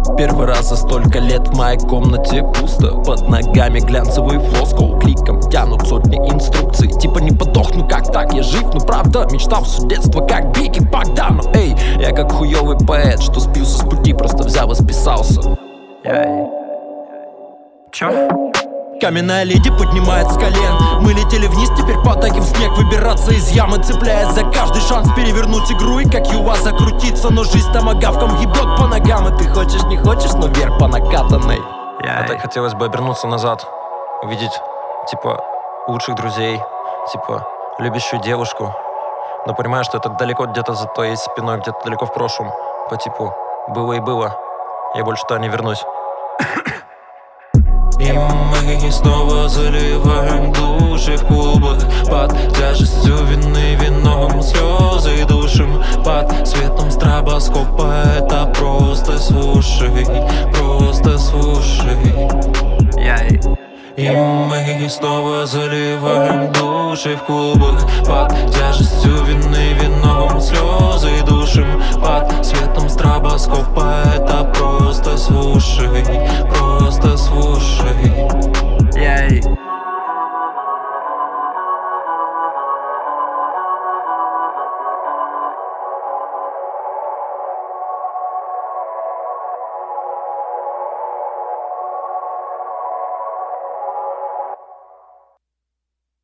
Первый раз за столько лет в моей комнате пусто. Под ногами глянцевый флоскул. Кликом тянут сотни инструкций. Типа не подохну, как так, я жив, ну правда. Мечтал с детства, как Бигги Богдан. Но эй, я как хуёвый поэт, что сбился с пути, просто взял и списался. Чё? Каменная леди поднимает с колен. Мы летели вниз, теперь падаем в снег. Выбираться из ямы, цепляясь за каждый шанс перевернуть игру и как юла закрутиться. Но жизнь томагавком ебет по ногам. И ты хочешь, не хочешь, но вверх по накатанной. А так хотелось бы обернуться назад, увидеть, типа, лучших друзей, типа, любящую девушку. Но понимаю, что это далеко где-то за твоей спиной, где-то далеко в прошлом. По типу, было и было, я больше туда не вернусь. И мы снова заливаем души в клубах. Под тяжестью вины вином слезы душим. Под светом стробоскопа это просто слушай, просто слушай. И мы снова заливаем души в клубах. Под тяжестью вины вином слезы душим. Под светом